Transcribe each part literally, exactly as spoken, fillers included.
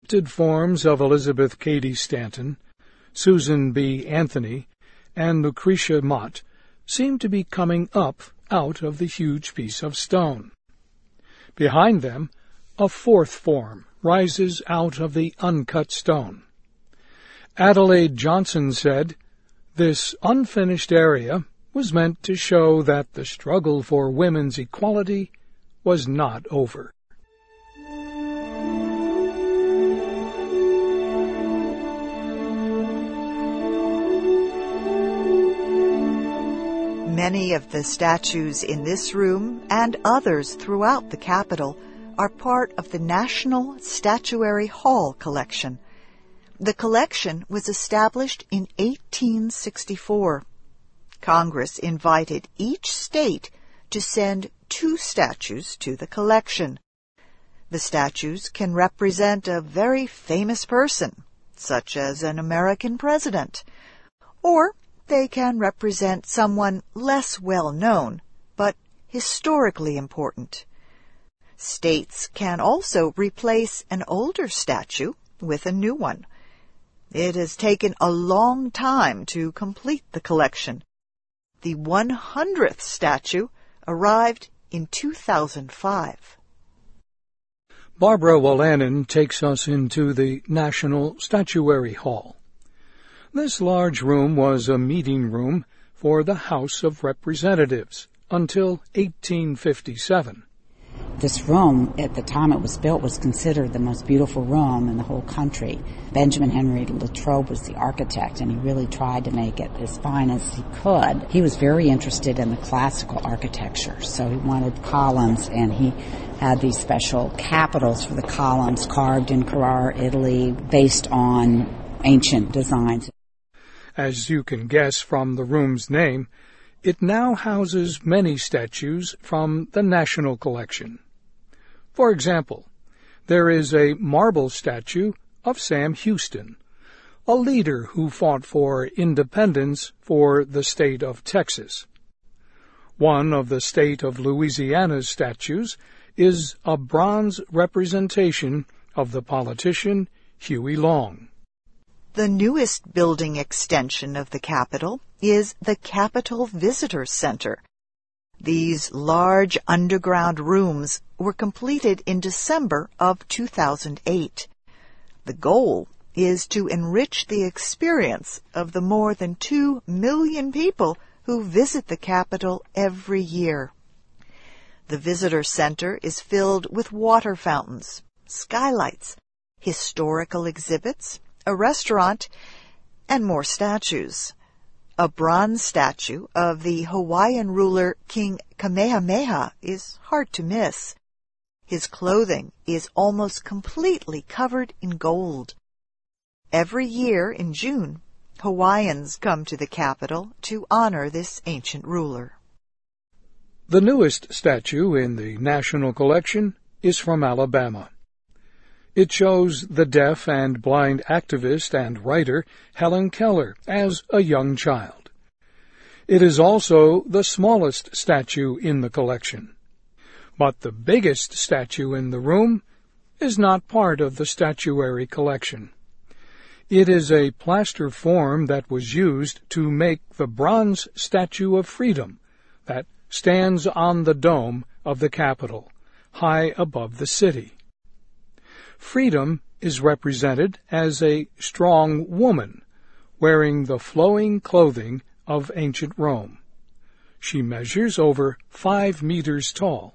sculpted forms of Elizabeth Cady Stanton, Susan B. Anthony, and Lucretia Mott seem to be coming up out of the huge piece of stone. Behind them, a fourth form rises out of the uncut stone. Adelaide Johnson said, "This unfinished area was meant to show that the struggle for women's equality was not over." Many of the statues in this room and others throughout the Capitol are part of the National Statuary Hall collection. The collection was established in eighteen sixty-four. Congress invited each state to send two statues to the collection. The statues can represent a very famous person, such as an American president, or they can represent someone less well known, but historically important. States can also replace an older statue with a new one. It has taken a long time to complete the collection. The one hundredth statue arrived in two thousand five. Barbara Wolanin takes us into the National Statuary Hall. This large room was a meeting room for the House of Representatives until eighteen fifty-seven. This room, at the time it was built, was considered the most beautiful room in the whole country. Benjamin Henry Latrobe was the architect, and he really tried to make it as fine as he could. He was very interested in the classical architecture, so he wanted columns, and he had these special capitals for the columns carved in Carrara, Italy, based on ancient designs. As you can guess from the room's name, it now houses many statues from the National Collection. For example, there is a marble statue of Sam Houston, a leader who fought for independence for the state of Texas. One of the state of Louisiana's statues is a bronze representation of the politician Huey Long. The newest building extension of the Capitol is the Capitol Visitor Center. These large underground rooms were completed in December of two thousand eight. The goal is to enrich the experience of the more than two million people who visit the Capitol every year. The Visitor Center is filled with water fountains, skylights, historical exhibits, a restaurant, and more statues. A bronze statue of the Hawaiian ruler King Kamehameha is hard to miss. His clothing is almost completely covered in gold. Every year in June, Hawaiians come to the Capitol to honor this ancient ruler. The newest statue in the National Collection is from Alabama. It shows the deaf and blind activist and writer Helen Keller as a young child. It is also the smallest statue in the collection. But the biggest statue in the room is not part of the statuary collection. It is a plaster form that was used to make the bronze Statue of Freedom that stands on the dome of the Capitol, high above the city. Freedom is represented as a strong woman wearing the flowing clothing of ancient Rome. She measures over five meters tall.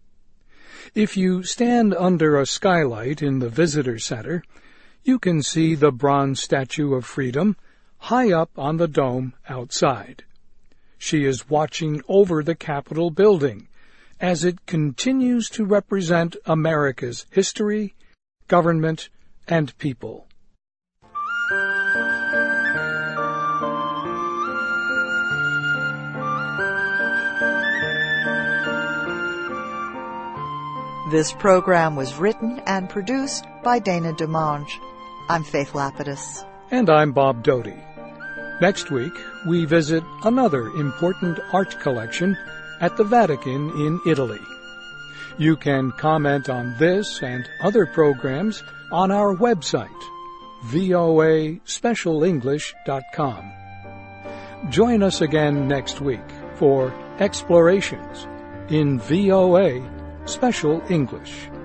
If you stand under a skylight in the visitor center, you can see the bronze Statue of Freedom high up on the dome outside. She is watching over the Capitol building as it continues to represent America's history, government, and people. This program was written and produced by Dana DeMange. I'm Faith Lapidus. And I'm Bob Doty. Next week, we visit another important art collection at the Vatican in Italy. You can comment on this and other programs on our website, v o a special english dot com. Join us again next week for Explorations in V O A Special English.